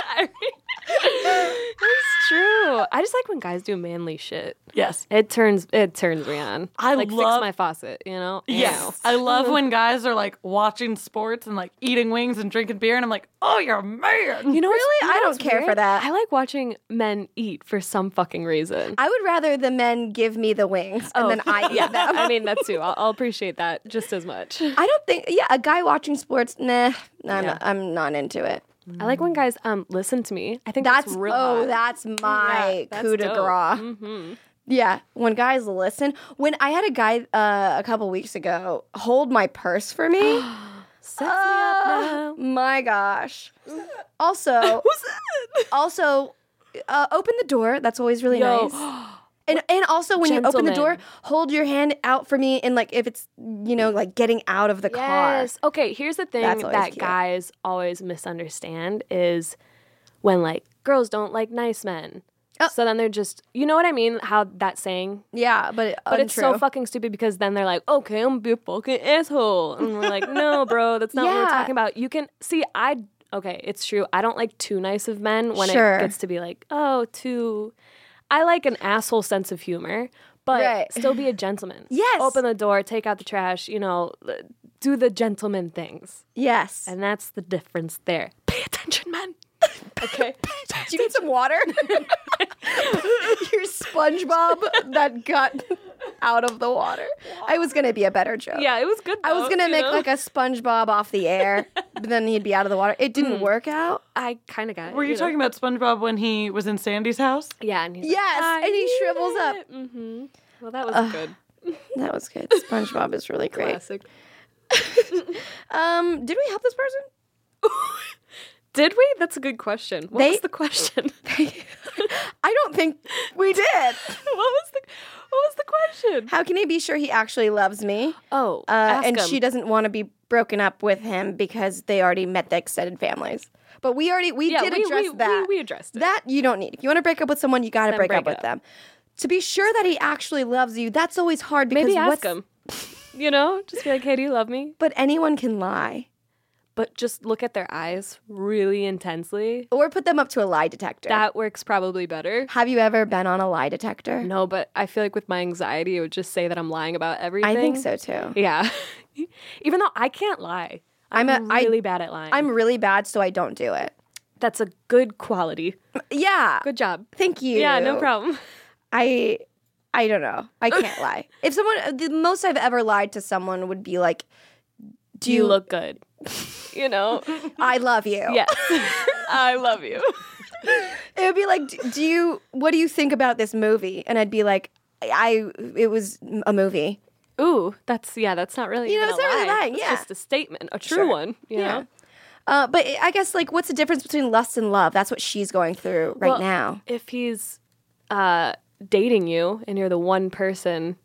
It's true. I just like when guys do manly shit. it. Yes. It turns it turns me on. I like love- fix my faucet, you know? Yes. I love when guys are like watching sports and like eating wings and drinking beer, and I'm like, oh, you're a man. You know, what's- Really? you know I don't what's care for weird? that. I like watching men eat for some fucking reason. I would rather the men give me the wings and Oh, then I eat them. I mean, that too. I'll, I'll appreciate that just as much. I don't think, yeah, a guy watching sports, nah, I'm, Yeah. not, I'm not into it. I like when guys um listen to me. I think That's, that's, real oh, hot. that's my Yeah, that's coup de dope. grace. Mm-hmm. Yeah, when guys listen. When I had a guy uh, a couple weeks ago hold my purse for me. Sets me up now. Oh, my gosh. Also, also, uh, open the door. That's always really Yo. nice. And and also when you open the door, Gentlemen. hold your hand out for me, and like if it's you know like getting out of the car. Yes. Okay, here's the thing That's always that cute. guys always misunderstand is when like girls don't like nice men. Oh. So then they're just, you know what I mean? How that saying, Yeah, but but it's so untrue. fucking stupid because then they're like, okay, I'm gonna be a fucking asshole, and we're like, no, bro, that's not what we're Yeah. talking about. You can see, I okay, it's true. I don't like too nice of men when Sure. it gets to be like, oh, too. I like an asshole sense of humor, but Right. still be a gentleman. Yes. Open the door, take out the trash, you know, do the gentleman things. Yes. And that's the difference there. Pay attention, men. Okay. Do you need some water? Your SpongeBob that got out of the water. I was gonna be a better joke. Yeah, it was good. I was though, gonna you make know? like a SpongeBob off the air, but then he'd be out of the water. It didn't work out. I kind of got it. Were you, talking about SpongeBob when he was in Sandy's house? Yeah, and he's Yes, like, and he shrivels up. Mm-hmm. Well, that was good. That was good. SpongeBob is really great. Classic. Um, did we help this person? Did we? That's a good question. What They- was the question? I don't think we did. what was the What was the question? How can he be sure he actually loves me? Oh, Uh, ask and him. she doesn't want to be broken up with him because they already met the extended families. But we already we Yeah, did we- address we- that. we- we addressed it. That you don't need. If you want to break up with someone, you got to Then break, break up with up. them. To be sure that he actually loves you, that's always hard because Maybe ask what's, him. You know, just be like, "Hey, do you love me?" But anyone can lie But just look at their eyes really intensely. or put them up to a lie detector. That works probably better. Have you ever been on a lie detector? No, but I feel like with my anxiety, it would just say that I'm lying about everything. I think so too. Yeah. Even though I can't lie. I'm I'm, a- I- really bad at lying. I'm really bad, so I don't do it. That's a good quality. Yeah. Good job. Thank you. Yeah, no problem. I I don't know. I can't lie. If someone, the most I've ever lied to someone would be like, Do you look good? You know? I love you. Yes. I love you. It would be like, do you, what do you think about this movie? And I'd be like, I, it was a movie. Ooh, that's, yeah, that's not really You know, even it's a not really lie. lying, It's yeah. just a statement, a true Sure. one, you Yeah. know? Uh, but I guess, like, what's the difference between lust and love? That's what she's going through right Well, now. If he's uh, dating you and you're the one person,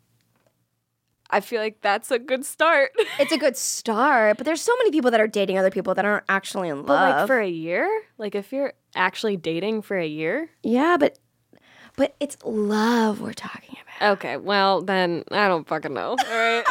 I feel like that's a good start. It's a good start, but there's so many people that are dating other people that aren't actually in love. But like for a year? Like if you're actually dating for a year? yeah, but but it's love we're talking about. Okay, well then I don't fucking know. All right.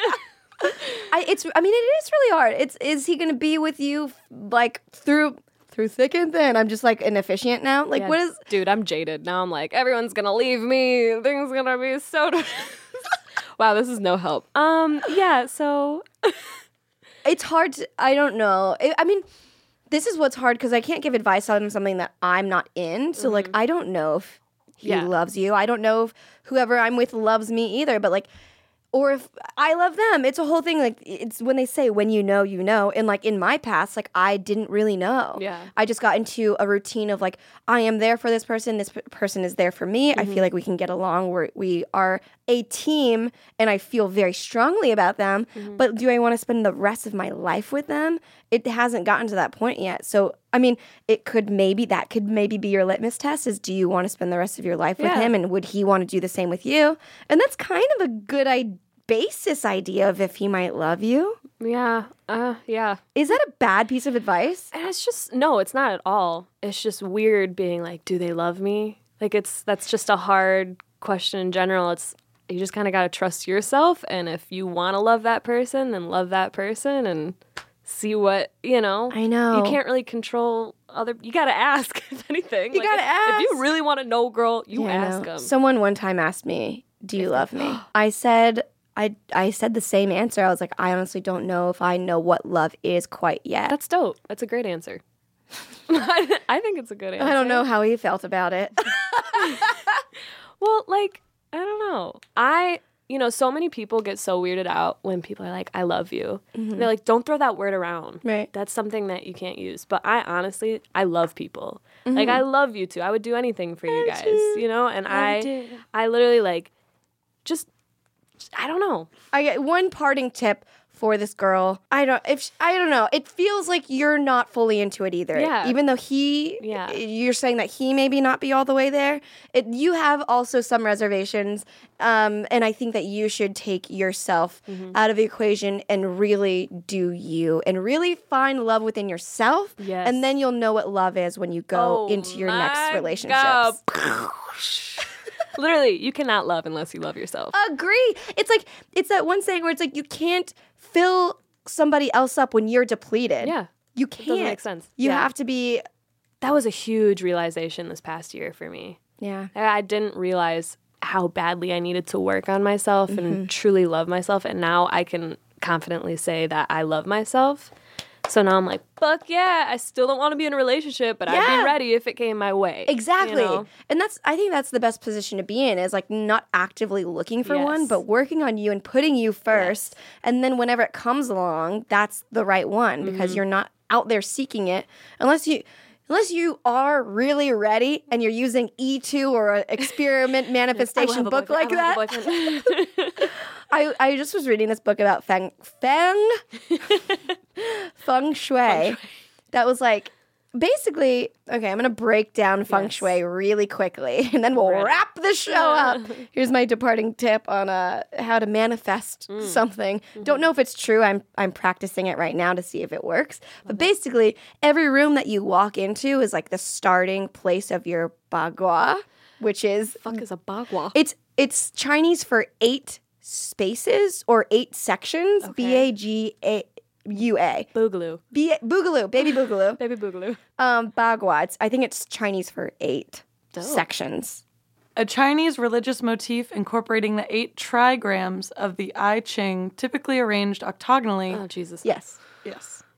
I it's I mean it is really hard. It's is he going to be with you like through through thick and thin? I'm just like inefficient now. Like Yeah, what is Dude, I'm jaded. Now I'm like, everyone's gonna leave me. Things gonna be so Wow, this is no help. Um, yeah, so it's hard to, I don't know. I I mean this is what's hard because I can't give advice on something that I'm not in. So like I don't know if he Yeah. loves you. I don't know if whoever I'm with loves me either, but like or if I love them. It's a whole thing. Like it's when they say when you know, you know. And like in my past, like I didn't really know. Yeah. I just got into a routine of like I am there for this person. This p- person is there for me. I feel like we can get along. We're, we are a team, and I feel very strongly about them. But do I want to spend the rest of my life with them? It hasn't gotten to that point yet. So I mean, it could maybe that could maybe be your litmus test: is do you want to spend the rest of your life with Yeah. him, and would he want to do the same with you? And that's kind of a good idea. Basis idea of if he might love you. yeah, uh, yeah. Is that a bad piece of advice? And it's just no, it's not at all. It's just weird being like, do they love me? Like it's that's just a hard question in general. It's you just kind of got to trust yourself, and if you want to love that person, then love that person and see what, you know. I know. You can't really control other you got to ask if anything. You Like, gotta if, ask. If you really want to know, girl, you Yeah, I ask know. them. Someone one time asked me, "Do you love me?" I said I I said the same answer. I was like, I honestly don't know if I know what love is quite yet. That's dope. That's a great answer. I I think it's a good answer. I don't know how he felt about it. Well, like, I don't know. I, you know, so many people get so weirded out when people are like, I love you. They're like, don't throw that word around. Right. That's something that you can't use. But I honestly, I love people. Like, I love you too. I would do anything for you guys, you know? And I, I literally, like, just, I don't know. I get one parting tip for this girl. I don't if sh- I don't know. It feels like you're not fully into it either. Yeah. Even though he Yeah. you're saying that he maybe not be all the way there. It, you have also some reservations. Um, and I think that you should take yourself Mm-hmm. out of the equation and really do you and really find love within yourself. Yes. And then you'll know what love is when you go Oh into your my next relationships. God. Literally, you cannot love unless you love yourself. Agree. It's like it's that one saying where it's like you can't fill somebody else up when you're depleted. Yeah. You can't. doesn't make sense. You Yeah. have to be. That was a huge realization this past year for me. Yeah. I I didn't realize how badly I needed to work on myself Mm-hmm. and truly love myself. And now I can confidently say that I love myself. So now I'm like, fuck yeah, I still don't want to be in a relationship, but I'd Yeah. be ready if it came my way. Exactly. You know? And that's I think that's the best position to be in is like not actively looking for one, Yes. but working on you and putting you first. And then whenever it comes along, that's the right one because Mm-hmm. you're not out there seeking it unless you unless you are really ready and you're using E two or an experiment I will manifestation have a book like boyfriend, I that. will have a boyfriend. I, I just was reading this book about feng feng feng shui. That was like basically okay. I'm gonna break down feng Yes. shui really quickly, and then we'll Ready. wrap the show up. Here's my departing tip on uh, how to manifest Mm. something. Mm-hmm. Don't know if it's true. I'm I'm practicing it right now to see if it works. But basically, every room that you walk into is like the starting place of your bagua, which is Fuck is a bagua? it's it's Chinese for eight spaces or eight sections. B A G A U A. Boogaloo. B Boogaloo, baby Boogaloo. Baby Boogaloo. Um, Bagua. It's, I think it's Chinese for eight Dope. sections. A Chinese religious motif incorporating the eight trigrams of the I Ching, typically arranged octagonally. Oh, Jesus. Yes. Yes.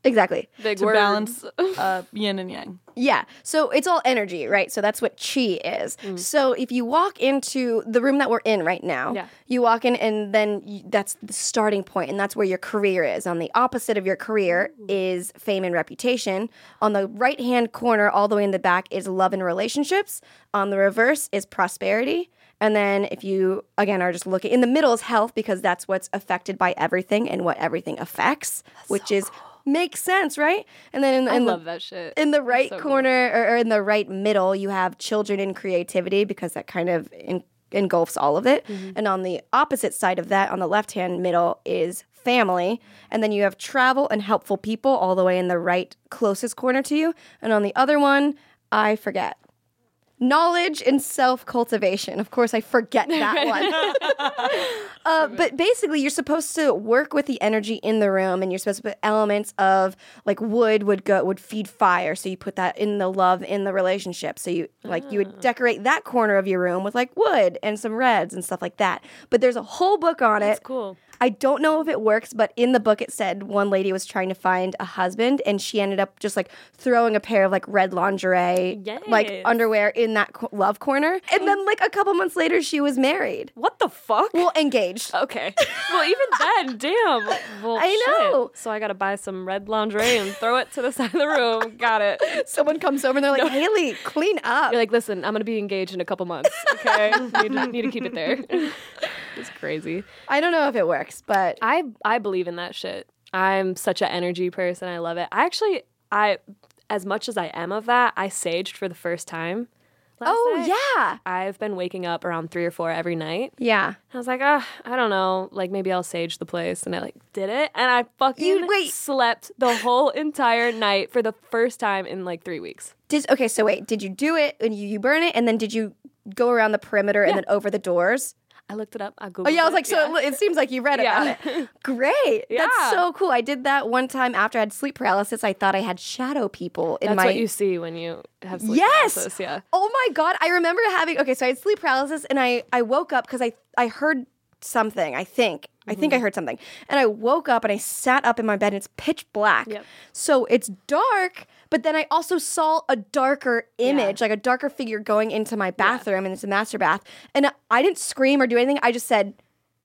Exactly. Big to word. balance uh, yin and yang. Yeah. So it's all energy, right? So that's what chi is. Mm. So if you walk into the room that we're in right now, Yeah. you walk in and then you, that's the starting point, and that's where your career is. On the opposite of your career is fame and reputation. On the right-hand corner, all the way in the back, is love and relationships. On the reverse is prosperity. And then if you, again, are just looking, in the middle is health, because that's what's affected by everything and what everything affects, which is, makes sense, right? And then in, I in love the, that shit. in the right so corner or, or in the right middle, you have children and creativity, because that kind of en- engulfs all of it. Mm-hmm. And on the opposite side of that, on the left-hand middle, is family. And then you have travel and helpful people all the way in the right closest corner to you. And on the other one, I forget. Knowledge and self-cultivation. Of course, I forget that one. uh, but basically, you're supposed to work with the energy in the room, and you're supposed to put elements of, like, wood would go would feed fire, so you put that in the love in the relationship. So you like you would decorate that corner of your room with like wood and some reds and stuff like that. But there's a whole book on it. That's cool. I don't know if it works, but in the book it said one lady was trying to find a husband, and she ended up just like throwing a pair of like red lingerie, like Yes. underwear in that co- love corner. And then like a couple months later, she was married. What the fuck? Well, engaged. Okay. Well, even then, damn. Well, I know. shit. So I gotta buy some red lingerie and throw it to the side of the room. Got it. Someone comes over and they're like, Haley, clean up. You're like, listen, I'm gonna be engaged in a couple months. Okay, need to, need to keep it there. It's crazy. I don't know if it works, but I I believe in that shit. I'm such an energy person. I love it. I actually I as much as I am of that, I saged for the first time. Last oh night. yeah, I've been waking up around three or four every night. yeah. I was like, ah, I don't know, like maybe I'll sage the place, and I like did it, and I fucking You- wait. slept the whole entire night for the first time in like three weeks. Did okay? So wait, did you do it and you, you burn it, and then did you go around the perimeter and Yeah. then over the doors? I looked it up. I googled. Oh yeah, I was it. like, so it, it seems like you read Yeah. about it. Great, Yeah. that's so cool. I did that one time after I had sleep paralysis. I thought I had shadow people in That's my. what you see when you have sleep Yes. paralysis. Yeah. Oh my god, I remember having. Okay, so I had sleep paralysis, and I I woke up because I I heard something. I think I Mm-hmm. think I heard something, and I woke up and I sat up in my bed, and it's pitch black. Yep. So it's dark, but then I also saw a darker image, like a darker figure going into my bathroom, and it's a master bath. And I didn't scream or do anything. I just said,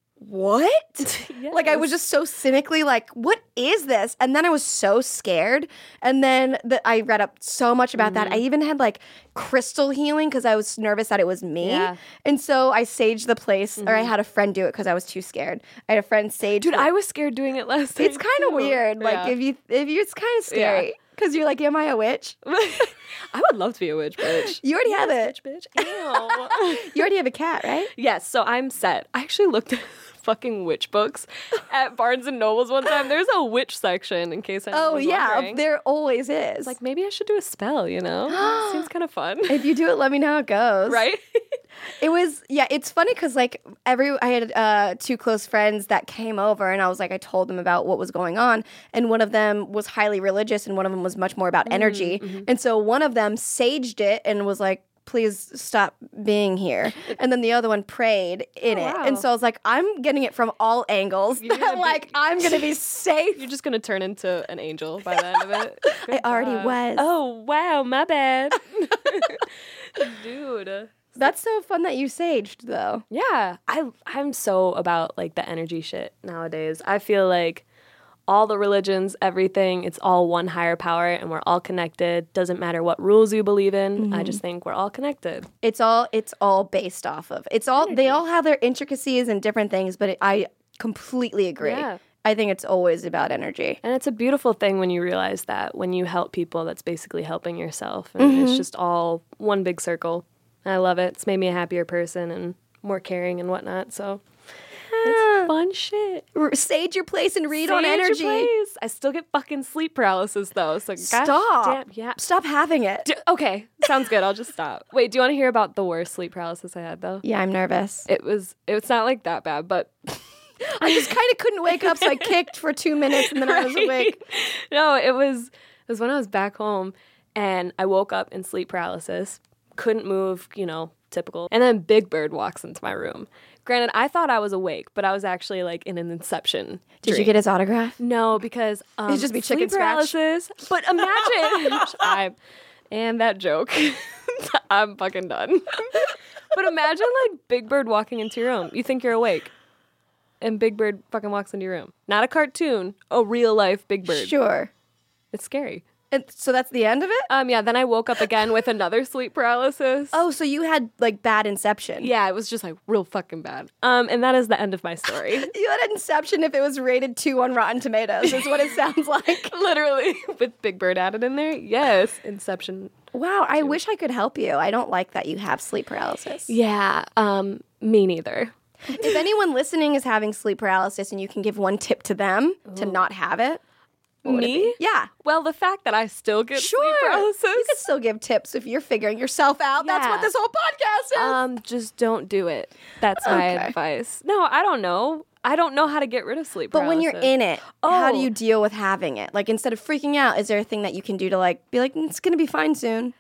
what? Like, I was just so cynically like, what is this? And then I was so scared. And then the, I read up so much about that. I even had like crystal healing because I was nervous that it was me. Yeah. And so I saged the place, or I had a friend do it because I was too scared. I had a friend sage. Dude, the- I was scared doing it last night. It's kind of too. weird. Like, Yeah. if you, if you, it's kind of scary because you're like, am I a witch? I would love to be a witch, bitch. You already have it. Bitch, bitch. Ew. You already have a cat, right? Yes, so I'm set. I actually looked at fucking witch books at Barnes and Nobles one time. There's a witch section in case anyone Oh was yeah, wondering. there always is. Like maybe I should do a spell, you know? Seems kind of fun. if you do it, let me know how it goes. Right? It was, yeah, it's funny because, like, every, I had uh, two close friends that came over, and I was like, I told them about what was going on, and one of them was highly religious, and one of them was much more about energy. And so one of them saged it and was like, please stop being here. And then the other one prayed in Oh, it. wow. And so I was like, I'm getting it from all angles. You're That, gonna be- like, I'm going to be safe. You're just gonna turn into an angel by the end of it. I already was. Oh wow, my bad. Dude. That's so fun that you saged, though. Yeah, I I'm so about like the energy shit nowadays. I feel like all the religions, everything, it's all one higher power and we're all connected. Doesn't matter what rules you believe in. I just think we're all connected. It's all it's all based off of. It's all they all have their intricacies and different things, but it, I completely agree. Yeah. I think it's always about energy. And it's a beautiful thing when you realize that when you help people, that's basically helping yourself. And it's just all one big circle. I love it. It's made me a happier person and more caring and whatnot. So it's fun shit. R- Sage your place and read on Sage your energy. place. I still get fucking sleep paralysis though. So gosh Stop. damn, yeah. Stop having it. D- okay, sounds good. I'll just stop. Wait, do you want to hear about the worst sleep paralysis I had though? Yeah, I'm nervous. It was. It's not like that bad, but I just kind of couldn't wake up, so I kicked for two minutes and then I was awake. No, it was. It was when I was back home, and I woke up in sleep paralysis, couldn't move. You know, typical. And then Big Bird walks into my room. Granted, I thought I was awake, but I was actually like in an inception. Did you dream. get his autograph? No, because um, It'd just be chicken sleep scratch. paralysis. But imagine, I and that joke, I'm fucking done. But imagine like Big Bird walking into your room. You think you're awake, and Big Bird fucking walks into your room. Not a cartoon, a real life Big Bird. Sure. It's scary. And so that's the end of it? Um, yeah. Then I woke up again with another sleep paralysis. Oh, so you had like bad inception. Yeah, it was just like real fucking bad. Um, and that is the end of my story. You had inception if it was rated two on Rotten Tomatoes, is what it sounds like. Literally, with Big Bird added in there. Yes, Inception. Wow, I wish I could help you. I don't like that you have sleep paralysis. Yeah, um, me neither. If anyone listening is having sleep paralysis and you can give one tip to them to not have it, what would it Me? be? Yeah. Well, the fact that I still get Sure. sleep paralysis. You can still give tips if you're figuring yourself out. That's Yeah. what this whole podcast is. Um, just don't do it. That's my Okay. advice. No, I don't know. I don't know how to get rid of sleep but paralysis. when you're in it, how do Oh. you deal with having it? Like, instead of freaking out, is there a thing that you can do to, like, be like, it's going to be fine soon?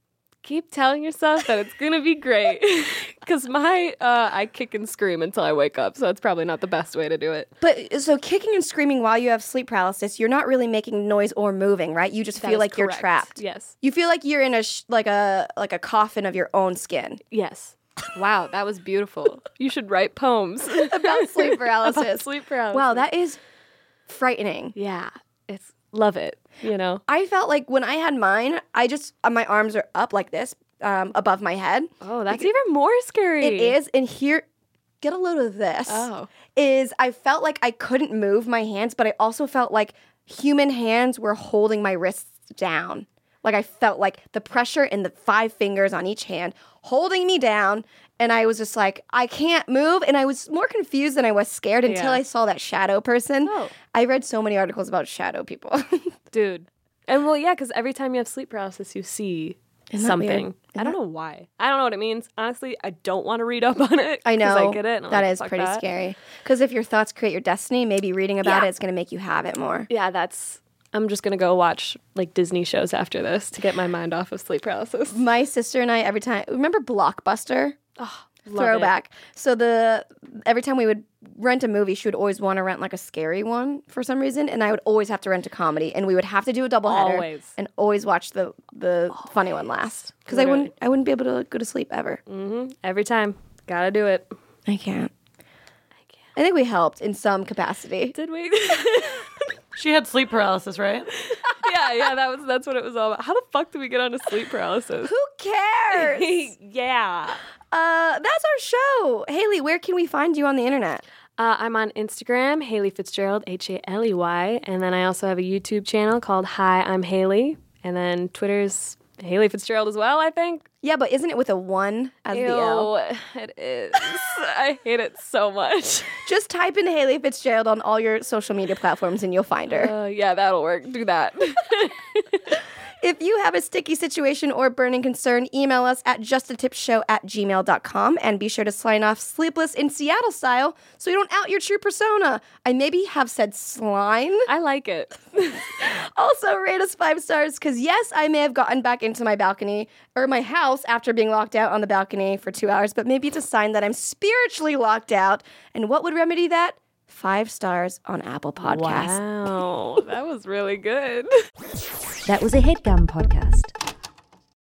keep telling yourself that it's gonna be great. Because my, uh, I kick and scream until I wake up, so that's probably not the best way to do it. But so kicking and screaming while you have sleep paralysis, you're not really making noise or moving, right? You just That feel is like you're correct. trapped. Yes. You feel like you're in a sh- like a like a coffin of your own skin. Yes. Wow, that was beautiful. You should write poems About sleep paralysis. About sleep paralysis. Wow, that is frightening. Yeah, it's love it. You know. I felt like when I had mine, I just uh, my arms are up like this, um, above my head. Oh, that's even more scary. It is, and here, get a load of this. Oh. Is I felt like I couldn't move my hands, but I also felt like human hands were holding my wrists down. Like I felt like the pressure in the five fingers on each hand holding me down, and I was just like, I can't move. And I was more confused than I was scared until Yeah. I saw that shadow person. Oh. I read so many articles about shadow people. Dude. And well, yeah, because every time you have sleep paralysis, you see Isn't that something. weird? I don't know why. I don't know what it means. Honestly, I don't want to read up on it. I 'cause know. I get it. and I'm That like, is fuck pretty that. scary. Because if your thoughts create your destiny, maybe reading about Yeah. it is going to make you have it more. Yeah, that's. I'm just gonna go watch like Disney shows after this to get my mind off of sleep paralysis. My sister and I, every time, remember Blockbuster? Oh, Throwback. So the every time we would rent a movie, she would always want to rent like a scary one for some reason, and I would always have to rent a comedy, and we would have to do a doubleheader, Always. and always watch the the funny one last because I Literally. wouldn't I wouldn't be able to go to sleep ever. Mm-hmm. Every time, gotta do it. I can't. I can't. I think we helped in some capacity. Did we? She had sleep paralysis, right? yeah, yeah. That was that's what it was all about. How the fuck did we get onto sleep paralysis? Who cares? yeah. uh, that's our show. Haley, where can we find you on the internet? Uh, I'm on Instagram, Haley Fitzgerald, H A L E Y. And then I also have a YouTube channel called Hi, I'm Haley. And then Twitter's Haley Fitzgerald as well, I think. Yeah, but isn't it with a one as Ew, the L? it is. I hate it so much. Just type in Haley Fitzgerald on all your social media platforms and you'll find her. Uh, yeah, that'll work. Do that. If you have a sticky situation or burning concern, email us at justatipshow at gmail dot com and be sure to sign off Sleepless in Seattle style so you don't out your true persona. I maybe have said slime. I like it. Also, rate us five stars because, yes, I may have gotten back into my balcony or my house after being locked out on the balcony for two hours, but maybe it's a sign that I'm spiritually locked out. And what would remedy that? Five stars on Apple Podcasts. Wow, that was really good. That was a HeadGum podcast.